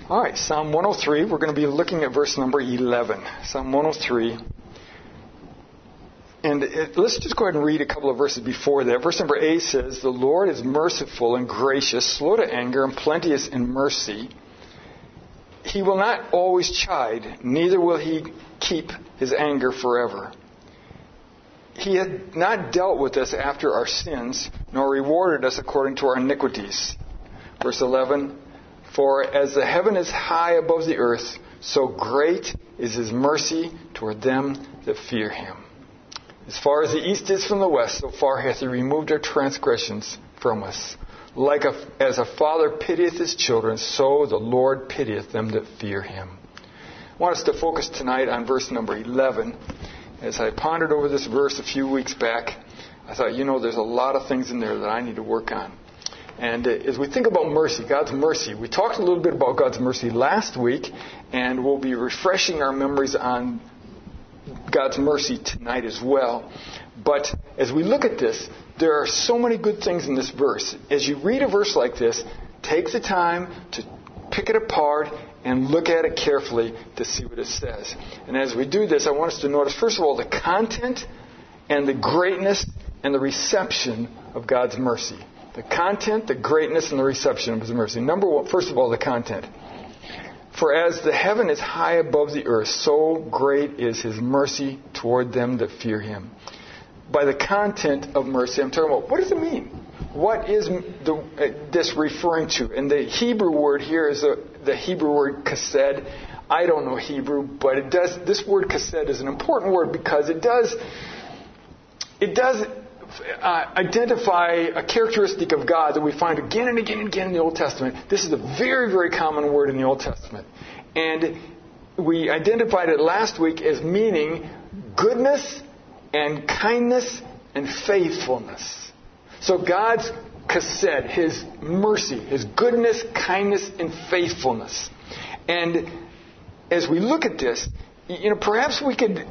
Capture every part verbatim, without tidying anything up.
All right, Psalm one oh three. We're going to be looking at verse number eleven. Psalm one oh three. And it, let's just go ahead and read a couple of verses before that. Verse number eight says, "The Lord is merciful and gracious, slow to anger, and plenteous in mercy. He will not always chide, neither will he keep his anger forever. He had not dealt with us after our sins, nor rewarded us according to our iniquities." Verse eleven, "For as the heaven is high above the earth, so great is his mercy toward them that fear him. As far as the east is from the west, so far hath he removed our transgressions from us. Like a, as a father pitieth his children, so the Lord pitieth them that fear him." I want us to focus tonight on verse number eleven. As I pondered over this verse a few weeks back, I thought, you know, there's a lot of things in there that I need to work on. And uh, as we think about mercy, God's mercy, we talked a little bit about God's mercy last week, and we'll be refreshing our memories on God's mercy tonight as well. But as we look at this, there are so many good things in this verse. As you read a verse like this, take the time to pick it apart and look at it carefully to see what it says. And as we do this, I want us to notice, first of all, the content and the greatness and the reception of God's mercy. The content, the greatness, and the reception of his mercy. Number one, first of all, the content. "For as the heaven is high above the earth, so great is his mercy toward them that fear him." By the content of mercy, I'm talking about, what does it mean? What is the, uh, this referring to? And the Hebrew word here is a, the Hebrew word chesed. I don't know Hebrew, but it does. This word chesed is an important word because it does. It does uh, identify a characteristic of God that we find again and again and again in the Old Testament. This is a very, very common word in the Old Testament, and we identified it last week as meaning goodness and kindness and faithfulness. So God's chesed, his mercy, his goodness, kindness, and faithfulness. And as we look at this, you know, perhaps we could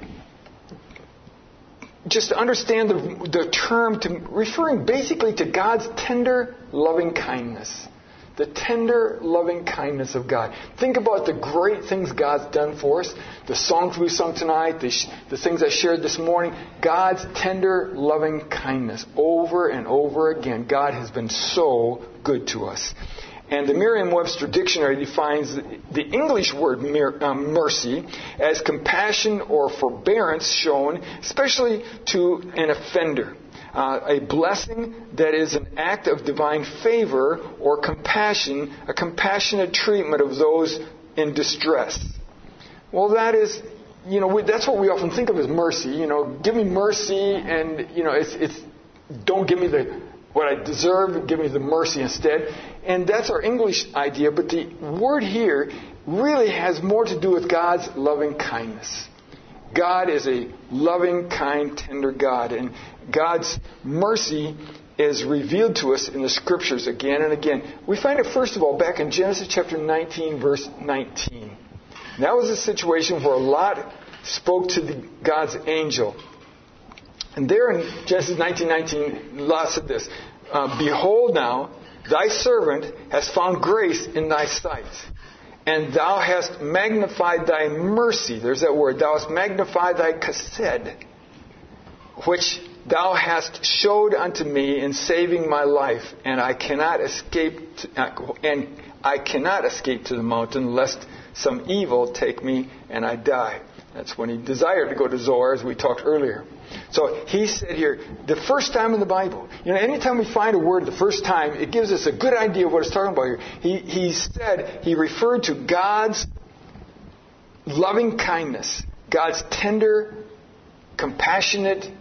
just understand the, the term to, referring basically to God's tender, loving kindness. The tender, loving kindness of God. Think about the great things God's done for us. The songs we sung tonight, the, the things I shared this morning. God's tender, loving kindness. Over and over again, God has been so good to us. And the Merriam-Webster Dictionary defines the English word mercy as compassion or forbearance shown especially to an offender. Uh, a blessing that is an act of divine favor or compassion, a compassionate treatment of those in distress. Well, that is, you know, we, that's what we often think of as mercy. You know, give me mercy, and you know, it's, it's don't give me the what I deserve, give me the mercy instead. And that's our English idea, but the word here really has more to do with God's loving kindness. God is a loving, kind, tender God, and God's mercy is revealed to us in the Scriptures again and again. We find it, first of all, back in Genesis chapter nineteen, verse nineteen. That was a situation where Lot spoke to the, God's angel. And there in Genesis nineteen nineteen, Lot said this, uh, "Behold now, thy servant has found grace in thy sight, and thou hast magnified thy mercy." There's that word. "Thou hast magnified thy chesed, which thou hast showed unto me in saving my life, and I cannot escape to, uh, and I cannot escape to the mountain, lest some evil take me and I die." That's when he desired to go to Zoar, as we talked earlier. So he said here, the first time in the Bible, you know, anytime we find a word the first time, it gives us a good idea of what it's talking about here. He, he said, he referred to God's loving kindness, God's tender, compassionate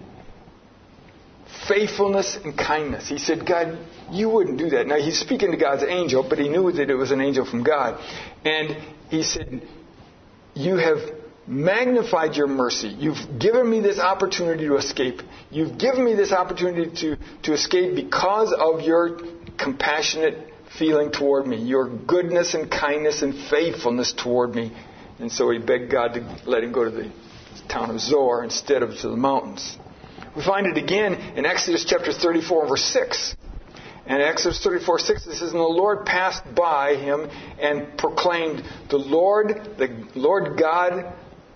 faithfulness and kindness. He said, God, you wouldn't do that. Now, he's speaking to God's angel, but he knew that it was an angel from God. And he said, you have magnified your mercy. You've given me this opportunity to escape. You've given me this opportunity to, to escape because of your compassionate feeling toward me, your goodness and kindness and faithfulness toward me. And so he begged God to let him go to the town of Zoar instead of to the mountains. We find it again in Exodus chapter thirty-four, verse six. And Exodus thirty-four six, it says, and the Lord passed by him and proclaimed, the Lord, the Lord God,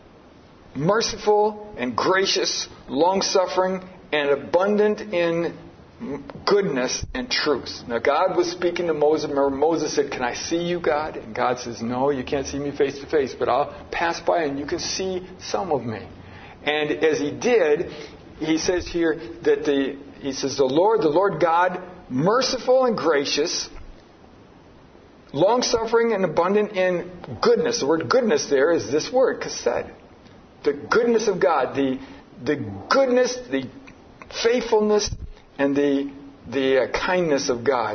merciful and gracious, long-suffering, and abundant in goodness and truth. Now, God was speaking to Moses. Remember, Moses said, can I see you, God? And God says, no, you can't see me face to face, but I'll pass by and you can see some of me. And as he did, he says here that the, he says, the Lord, the Lord God, merciful and gracious, long-suffering and abundant in goodness. The word goodness there is this word, chesed. The goodness of God, the, the goodness, the faithfulness, and the, the uh, kindness of God.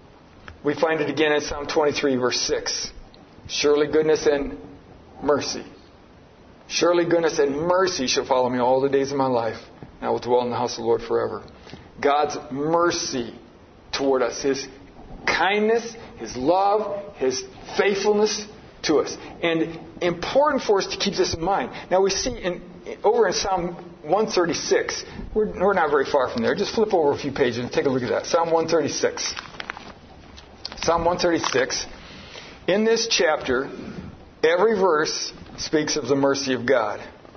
We find it again in Psalm twenty-three, verse six. Surely goodness and mercy. Surely goodness and mercy shall follow me all the days of my life, and I will dwell in the house of the Lord forever. God's mercy toward us, His kindness, His love, His faithfulness to us. And important for us to keep this in mind. Now we see in, over in Psalm one thirty-six, we're, we're not very far from there. Just flip over a few pages and take a look at that. Psalm one thirty-six. Psalm one thirty-six. In this chapter, every verse speaks of the mercy of God.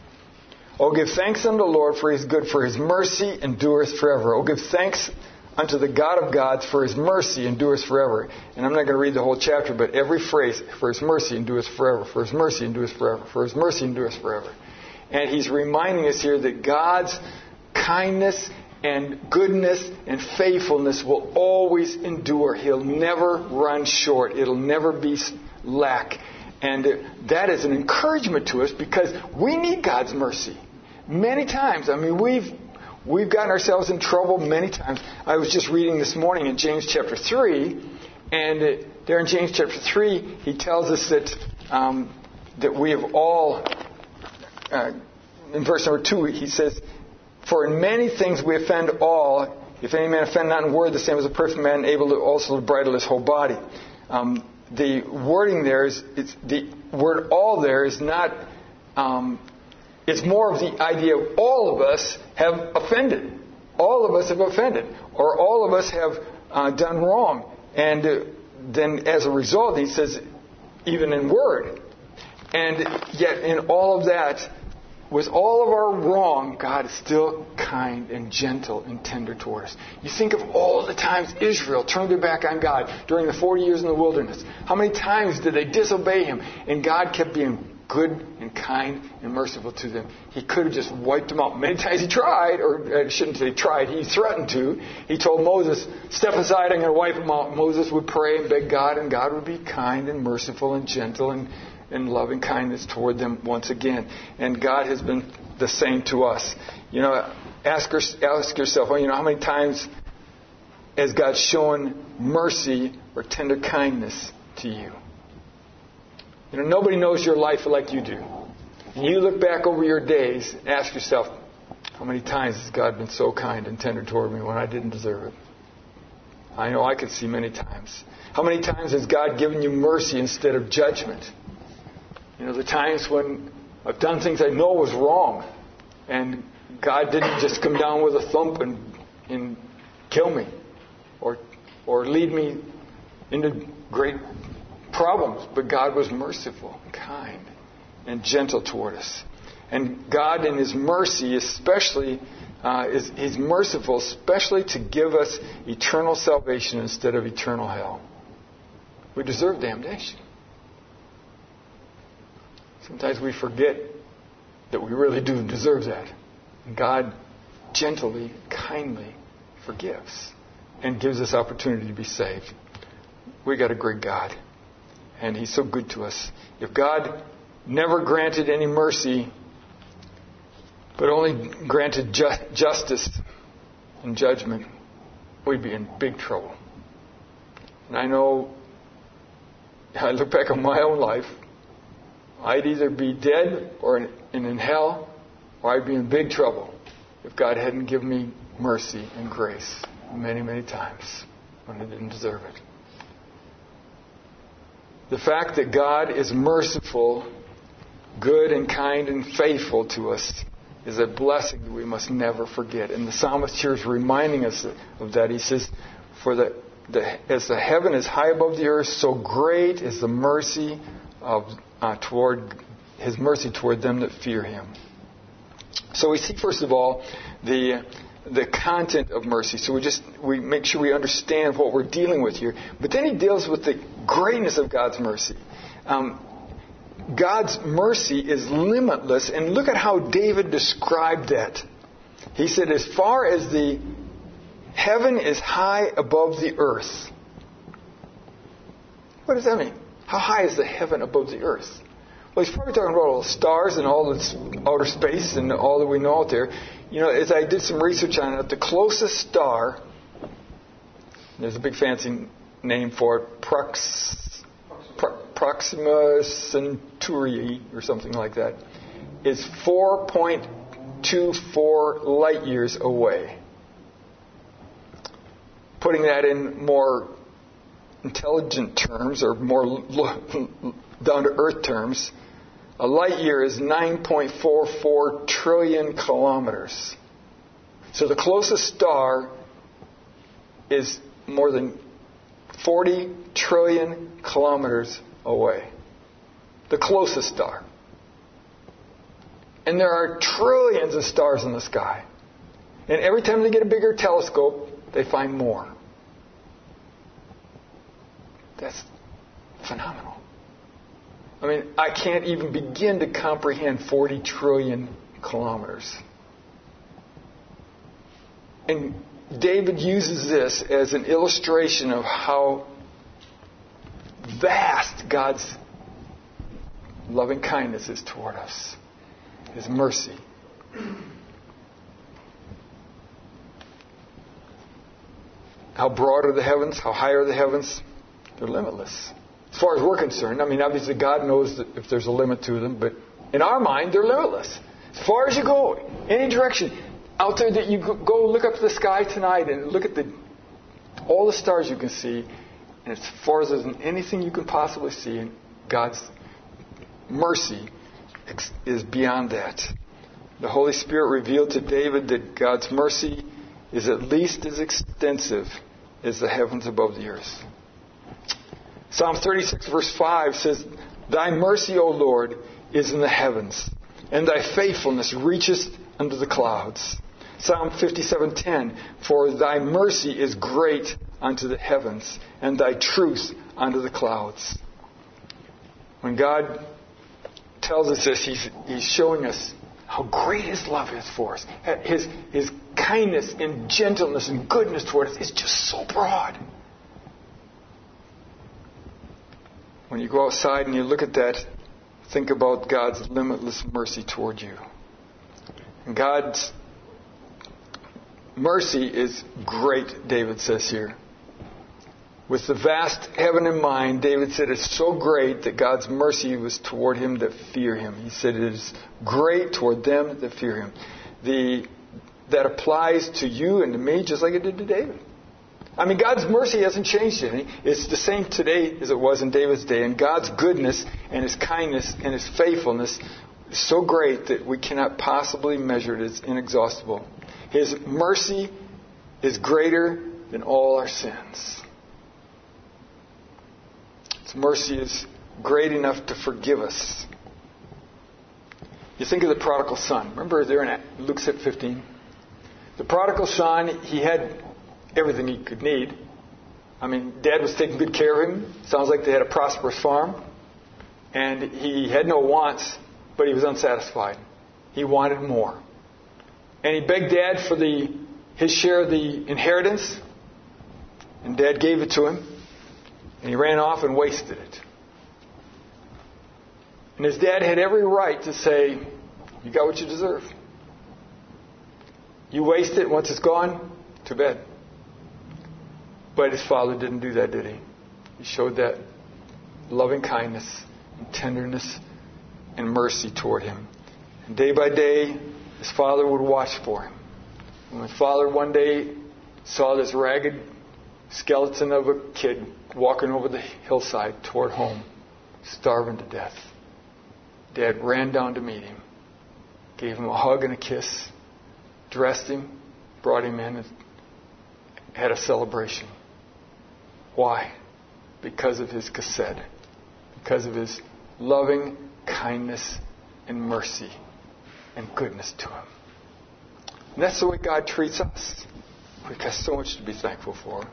Oh, give thanks unto the Lord, for He is good, for His mercy endureth forever. Oh, give thanks unto the God of gods, for His mercy endures forever. And I'm not going to read the whole chapter, but every phrase, for His mercy endures forever, for His mercy endures forever, for His mercy endures forever. And He's reminding us here that God's kindness and goodness and faithfulness will always endure. He'll never run short. It'll never be lack. And that is an encouragement to us because we need God's mercy. Many times, I mean, we've we've gotten ourselves in trouble many times. I was just reading this morning in James chapter three, and there in James chapter three, he tells us that um, that we have all, uh, in verse number two, he says, for in many things we offend all. If any man offend not in word, the same as a perfect man, able to also to bridle his whole body. Um, the wording there is, it's, the word all there is not, um, it's more of the idea of all of us have offended. All of us have offended. Or all of us have uh, done wrong. And uh, then as a result, he says, even in word. And yet in all of that, with all of our wrong, God is still kind and gentle and tender toward us. You think of all the times Israel turned their back on God during the forty years in the wilderness. How many times did they disobey Him? And God kept being good and kind and merciful to them. He could have just wiped them out. Many times He tried, or I shouldn't say tried, He threatened to. He told Moses, step aside, I'm going to wipe them out. Moses would pray and beg God, and God would be kind and merciful and gentle and and loving kindness toward them once again. And God has been the same to us. You know, ask, ask yourself, well, you know, how many times has God shown mercy or tender kindness to you? You know, nobody knows your life like you do. And you look back over your days and ask yourself, how many times has God been so kind and tender toward me when I didn't deserve it? I know I could see many times. How many times has God given you mercy instead of judgment? You know, the times when I've done things I know was wrong, and God didn't just come down with a thump and, and kill me or or lead me into great problems. But God was merciful, kind, and gentle toward us. And God in His mercy especially, uh, is He's merciful especially to give us eternal salvation instead of eternal hell. We deserve damnation. Sometimes we forget that we really do deserve that. And God gently, kindly forgives and gives us opportunity to be saved. We got a great God, and He's so good to us. If God never granted any mercy, but only granted ju- justice and judgment, we'd be in big trouble. And I know, I look back on my own life, I'd either be dead or in, in hell, or I'd be in big trouble if God hadn't given me mercy and grace many, many times when I didn't deserve it. The fact that God is merciful, good and kind and faithful to us is a blessing that we must never forget. And the psalmist here is reminding us of that. He says, for the the, as the heaven is high above the earth, so great is the mercy of uh, toward His mercy toward them that fear Him. So we see, first of all, the the content of mercy. So we just we make sure we understand what we're dealing with here. But then he deals with the greatness of God's mercy. Um, God's mercy is limitless, and look at how David described that. He said, as far as the heaven is high above the earth. What does that mean? How high is the heaven above the earth? Well, he's probably talking about all the stars and all this outer space and all that we know out there. You know, as I did some research on it, the closest star, there's a big fancy name for it, Prox, Pro, Proxima Centauri or something like that, is four point two four light years away. Putting that in more intelligent terms or more down-to-earth terms, a light year is nine point four four trillion kilometers. So the closest star is more than forty trillion kilometers away. The closest star. And there are trillions of stars in the sky. And every time they get a bigger telescope, they find more. That's phenomenal. I mean, I can't even begin to comprehend forty trillion kilometers. And David uses this as an illustration of how vast God's loving kindness is toward us. His mercy. How broad are the heavens? How high are the heavens? They're limitless. As far as we're concerned, I mean, obviously God knows that if there's a limit to them, but in our mind, they're limitless. As far as you go, any direction, out there that you go look up to the sky tonight and look at the all the stars you can see, and as far as there's anything you can possibly see, and God's mercy is beyond that. The Holy Spirit revealed to David that God's mercy is at least as extensive as the heavens above the earth. Psalm thirty-six verse five says, Thy mercy, O Lord, is in the heavens, and Thy faithfulness reacheth unto the clouds. Psalm fifty-seven ten, For Thy mercy is great unto the heavens, and Thy truth unto the clouds. When God tells us this, He's, he's showing us how great His love is for us. His, His kindness and gentleness and goodness toward us is just so broad. When you go outside and you look at that, think about God's limitless mercy toward you. And God's mercy is great, David says here. With the vast heaven in mind, David said it's so great that God's mercy was toward him that fear Him. He said it is great toward them that fear Him. The, that applies to you and to me just like it did to David. I mean, God's mercy hasn't changed any. It's the same today as it was in David's day. And God's goodness and His kindness and His faithfulness is so great that we cannot possibly measure it. It's inexhaustible. His mercy is greater than all our sins. His mercy is great enough to forgive us. You think of the prodigal son. Remember there in Luke fifteen? The prodigal son, he had everything he could need. I mean, Dad was taking good care of him. Sounds like they had a prosperous farm. And he had no wants, but he was unsatisfied. He wanted more. And he begged Dad for the his share of the inheritance. And Dad gave it to him. And he ran off and wasted it. And his dad had every right to say, you got what you deserve. You waste it, once it's gone, too bad. But his father didn't do that, did he? He showed that loving kindness and tenderness and mercy toward him. And day by day, his father would watch for him. And when father one day saw this ragged skeleton of a kid walking over the hillside toward home, starving to death, Dad ran down to meet him, gave him a hug and a kiss, dressed him, brought him in, and had a celebration. Why? Because of His chesed. Because of His loving kindness and mercy and goodness to Him. And that's the way God treats us. We've got so much to be thankful for.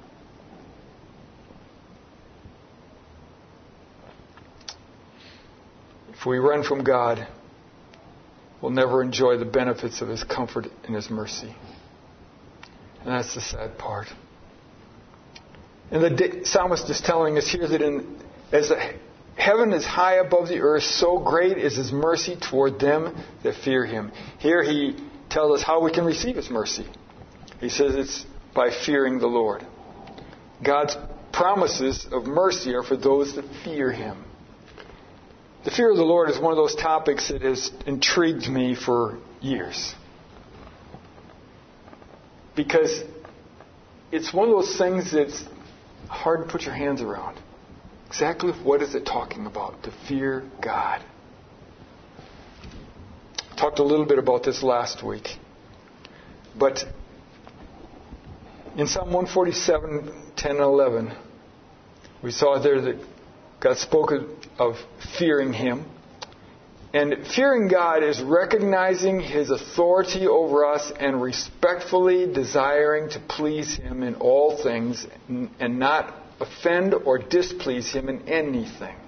If we run from God, we'll never enjoy the benefits of His comfort and His mercy. And that's the sad part. And the psalmist is telling us here that in, as the heaven is high above the earth, so great is His mercy toward them that fear Him. Here he tells us how we can receive His mercy. He says it's by fearing the Lord. God's promises of mercy are for those that fear Him. The fear of the Lord is one of those topics that has intrigued me for years. Because it's one of those things that's hard to put your hands around. Exactly what is it talking about? To fear God. I talked a little bit about this last week. But in Psalm one forty-seven, ten and eleven, we saw there that God spoke of fearing Him. And fearing God is recognizing His authority over us and respectfully desiring to please Him in all things and not offend or displease Him in anything.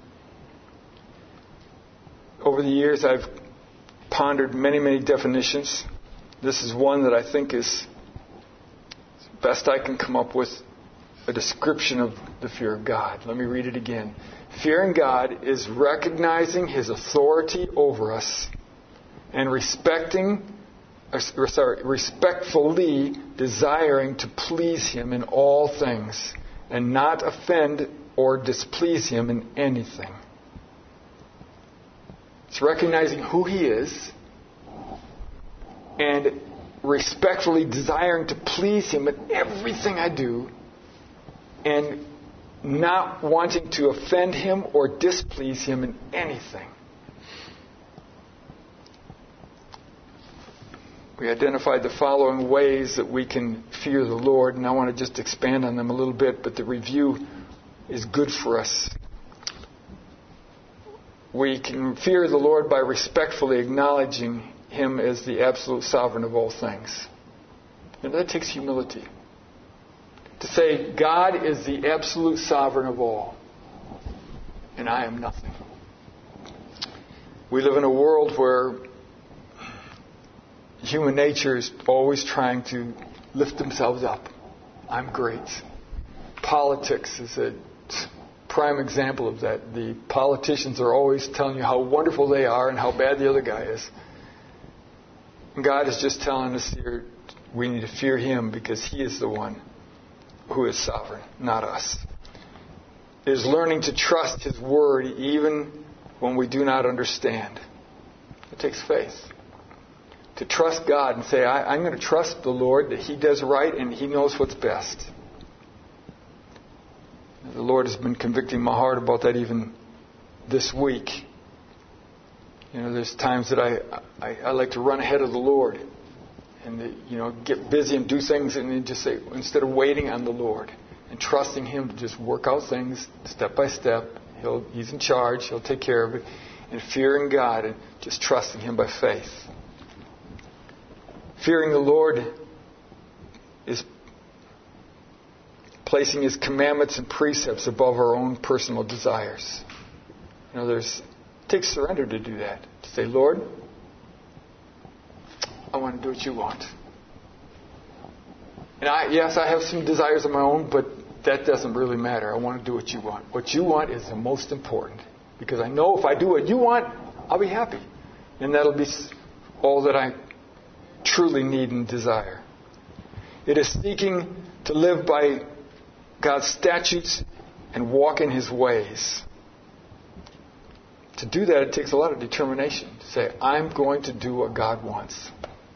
Over the years, I've pondered many, many definitions. This is one that I think is best I can come up with a description of the fear of God. Let me read it again. Fearing God is recognizing His authority over us and respecting, or sorry, respectfully desiring to please Him in all things and not offend or displease Him in anything. It's recognizing who He is and respectfully desiring to please Him in everything I do and not wanting to offend Him or displease Him in anything. We identified the following ways that we can fear the Lord, and I want to just expand on them a little bit, but the review is good for us. We can fear the Lord by respectfully acknowledging Him as the absolute sovereign of all things. And that takes humility. To say, God is the absolute sovereign of all, and I am nothing. We live in a world where human nature is always trying to lift themselves up. I'm great. Politics is a prime example of that. The politicians are always telling you how wonderful they are and how bad the other guy is. And God is just telling us here we need to fear Him because He is the one who is sovereign, not us. It is learning to trust His Word even when we do not understand. It takes faith. To trust God and say, I, I'm going to trust the Lord that He does right and He knows what's best. The Lord has been convicting my heart about that even this week. You know, there's times that I, I, I like to run ahead of the Lord. And, you know, get busy and do things and then just say, instead of waiting on the Lord and trusting Him to just work out things step by step, He'll, He's in charge, He'll take care of it, and fearing God and just trusting Him by faith. Fearing the Lord is placing His commandments and precepts above our own personal desires. You know, there's, it takes surrender to do that. To say, Lord, I want to do what You want. And I, yes, I have some desires of my own, but that doesn't really matter. I want to do what You want. What You want is the most important. Because I know if I do what You want, I'll be happy. And that'll be all that I truly need and desire. It is seeking to live by God's statutes and walk in His ways. To do that, it takes a lot of determination. To say, I'm going to do what God wants.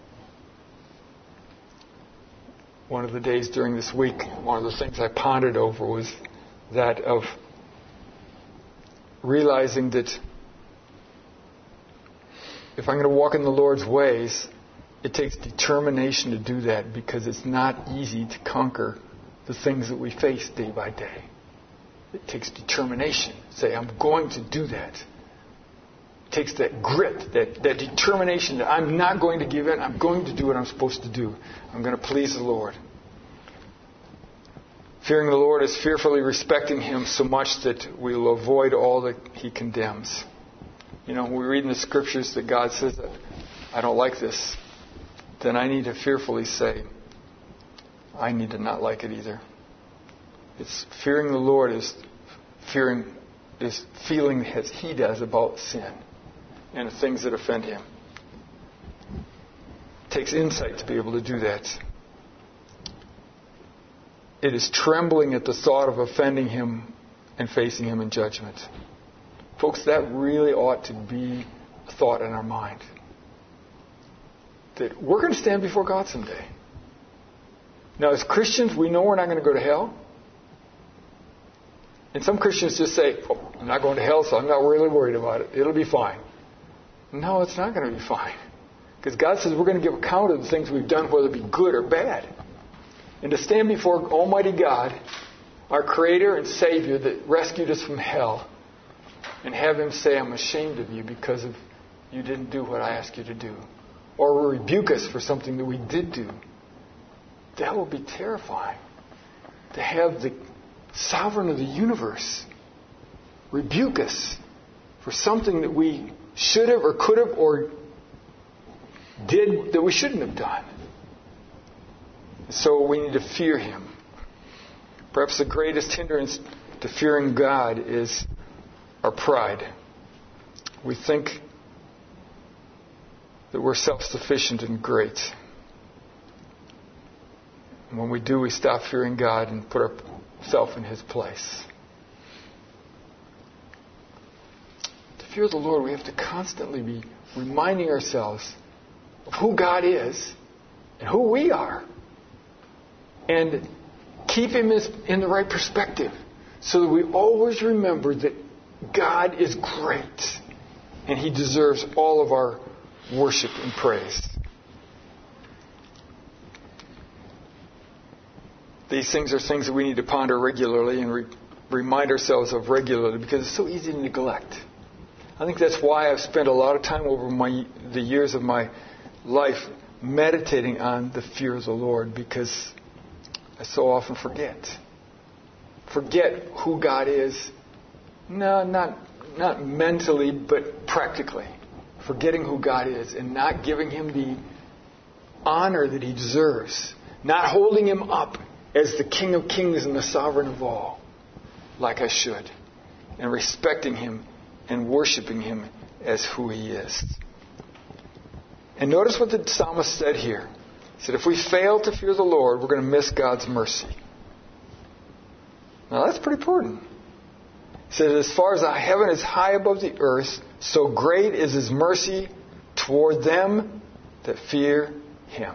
One of the days during this week, one of the things I pondered over was that of realizing that if I'm going to walk in the Lord's ways, it takes determination to do that because it's not easy to conquer the things that we face day by day. It takes determination. Say, I'm going to do that. It takes that grit, that, that determination that I'm not going to give in. I'm going to do what I'm supposed to do. I'm going to please the Lord. Fearing the Lord is fearfully respecting Him so much that we will avoid all that He condemns. You know, when we read in the Scriptures that God says that I don't like this, then I need to fearfully say, I need to not like it either. It's fearing the Lord is fearing, is feeling as He does about sin and the things that offend Him. It takes insight to be able to do that. It is trembling at the thought of offending Him and facing Him in judgment. Folks, that really ought to be a thought in our mind. That we're going to stand before God someday. Now, as Christians, we know we're not going to go to hell. And some Christians just say, oh, I'm not going to hell, so I'm not really worried about it. It'll be fine. No, it's not going to be fine. Because God says we're going to give account of the things we've done, whether it be good or bad. And to stand before Almighty God, our Creator and Savior that rescued us from hell, and have Him say, I'm ashamed of you because of you didn't do what I asked you to do. Or rebuke us for something that we did do. That will be terrifying. To have the Sovereign of the universe rebuke us for something that we should have or could have or did that we shouldn't have done. So we need to fear Him. Perhaps the greatest hindrance to fearing God is our pride. We think that we're self-sufficient and great. And when we do, we stop fearing God and put ourselves in His place. To fear the Lord, we have to constantly be reminding ourselves of who God is and who we are. And keep Him in the right perspective so that we always remember that God is great and He deserves all of our worship and praise. These things are things that we need to ponder regularly and re- remind ourselves of regularly because it's so easy to neglect. I think that's why I've spent a lot of time over my the years of my life meditating on the fear of the Lord because I so often forget. Forget who God is. No, not not mentally, but practically. Forgetting who God is and not giving Him the honor that He deserves. Not holding Him up as the King of Kings and the Sovereign of all, like I should. And respecting Him and worshiping Him as who He is. And notice what the psalmist said here. He said, if we fail to fear the Lord, we're going to miss God's mercy. Now that's pretty important. He said, as far as the heaven is high above the earth, so great is His mercy toward them that fear Him.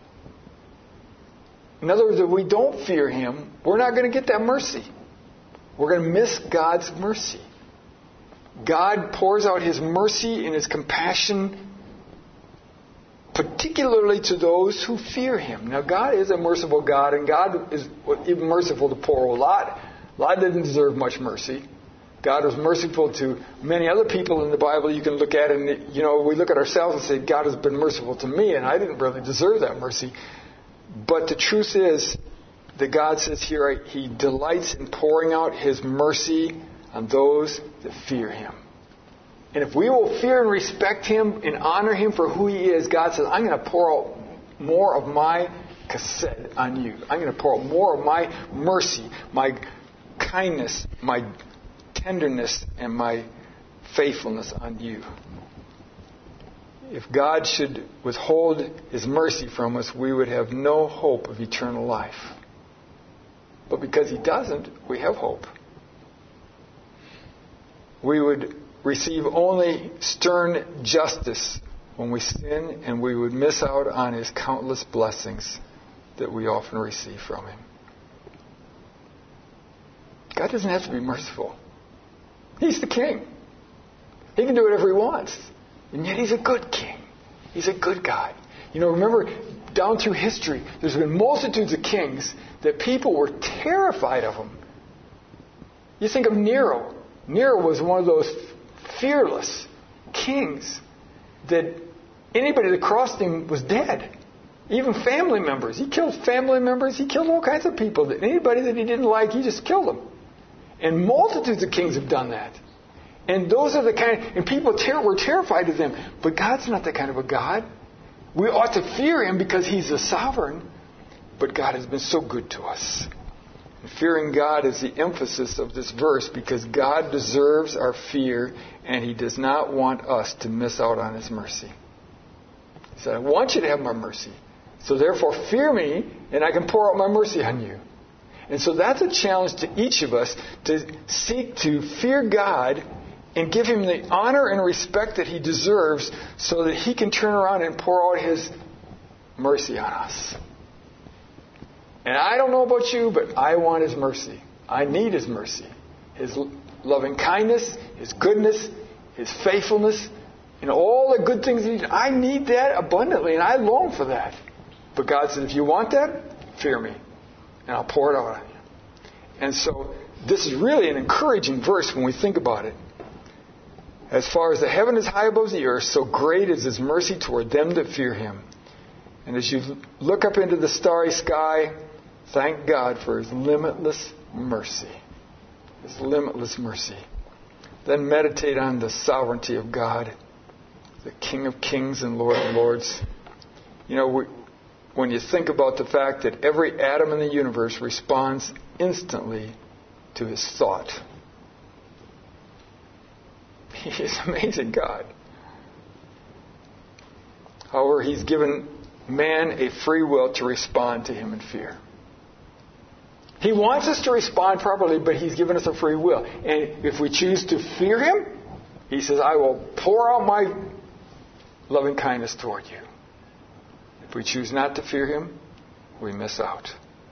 In other words, if we don't fear Him, we're not going to get that mercy. We're going to miss God's mercy. God pours out His mercy and His compassion particularly to those who fear Him. Now, God is a merciful God, and God is even merciful to poor old Lot. Lot didn't deserve much mercy. God was merciful to many other people in the Bible you can look at, and, you know, we look at ourselves and say, God has been merciful to me, and I didn't really deserve that mercy. But the truth is that God says here, He delights in pouring out His mercy on those that fear Him. And if we will fear and respect Him and honor Him for who He is, God says, I'm going to pour out more of my cassette on you. I'm going to pour out more of my mercy, my kindness, my tenderness, and my faithfulness on you. If God should withhold His mercy from us, we would have no hope of eternal life. But because He doesn't, we have hope. We would receive only stern justice when we sin, and we would miss out on His countless blessings that we often receive from Him. God doesn't have to be merciful. He's the King. He can do whatever He wants. And yet He's a good King. He's a good God. You know, remember, down through history, there's been multitudes of kings that people were terrified of them. You think of Nero. Nero was one of those fearless kings that anybody that crossed him was dead. Even family members. He killed family members. He killed all kinds of people. That anybody that he didn't like, he just killed them. And multitudes of kings have done that. And those are the kind of, and people ter- were terrified of them. But God's not that kind of a God. We ought to fear him because he's a sovereign. But God has been so good to us. And fearing God is the emphasis of this verse because God deserves our fear and he does not want us to miss out on his mercy. He said, I want you to have my mercy. So therefore fear me and I can pour out my mercy on you. And so that's a challenge to each of us to seek to fear God and give him the honor and respect that he deserves so that he can turn around and pour out his mercy on us. And I don't know about you, but I want his mercy. I need his mercy. His loving kindness, his goodness, his faithfulness, and all the good things he did. I need that abundantly, and I long for that. But God said, if you want that, fear me, and I'll pour it out on you. And so this is really an encouraging verse when we think about it. As far as the heaven is high above the earth, so great is his mercy toward them that fear him. And as you look up into the starry sky, thank God for his limitless mercy. His limitless mercy. Then meditate on the sovereignty of God, the King of kings and Lord of lords. You know, we, when you think about the fact that every atom in the universe responds instantly to his thought. He is an amazing God. However, he's given man a free will to respond to him in fear. He wants us to respond properly, but he's given us a free will. And if we choose to fear him, he says, I will pour out my loving kindness toward you. If we choose not to fear him, we miss out.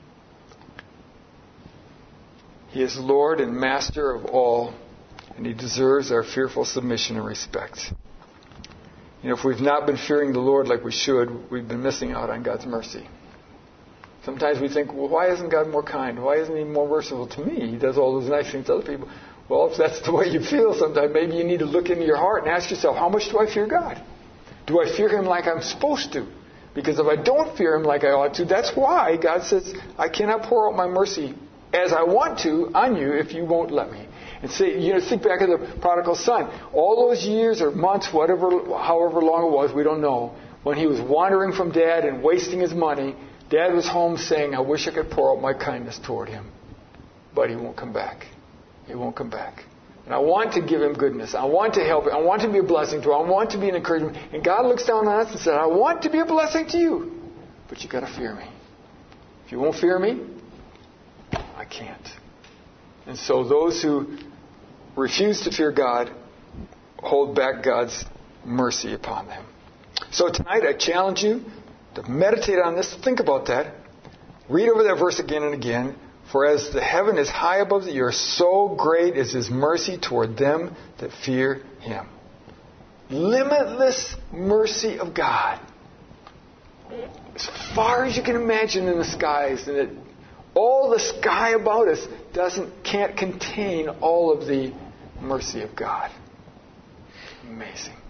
He is Lord and Master of all, and he deserves our fearful submission and respect. You know, if we've not been fearing the Lord like we should, we've been missing out on God's mercy. Sometimes we think, well, why isn't God more kind? Why isn't he more merciful to me? He does all those nice things to other people. Well, if that's the way you feel sometimes, maybe you need to look into your heart and ask yourself, how much do I fear God? Do I fear him like I'm supposed to? Because if I don't fear him like I ought to, that's why God says, I cannot pour out my mercy as I want to on you if you won't let me. And see, you know, think back of the prodigal son. All those years or months, whatever, however long it was, we don't know, when he was wandering from dad and wasting his money, dad was home saying, I wish I could pour out my kindness toward him. But he won't come back. He won't come back. And I want to give him goodness. I want to help him. I want to be a blessing to him. I want to be an encouragement. And God looks down on us and says, I want to be a blessing to you. But you've got to fear me. If you won't fear me, I can't. And so those who refuse to fear God hold back God's mercy upon them. So tonight I challenge you to meditate on this. Think about that. Read over that verse again and again. For as the heaven is high above the earth, so great is his mercy toward them that fear him. Limitless mercy of God. As far as you can imagine in the skies, and it, all the sky about us doesn't can't contain all of the mercy of God. Amazing.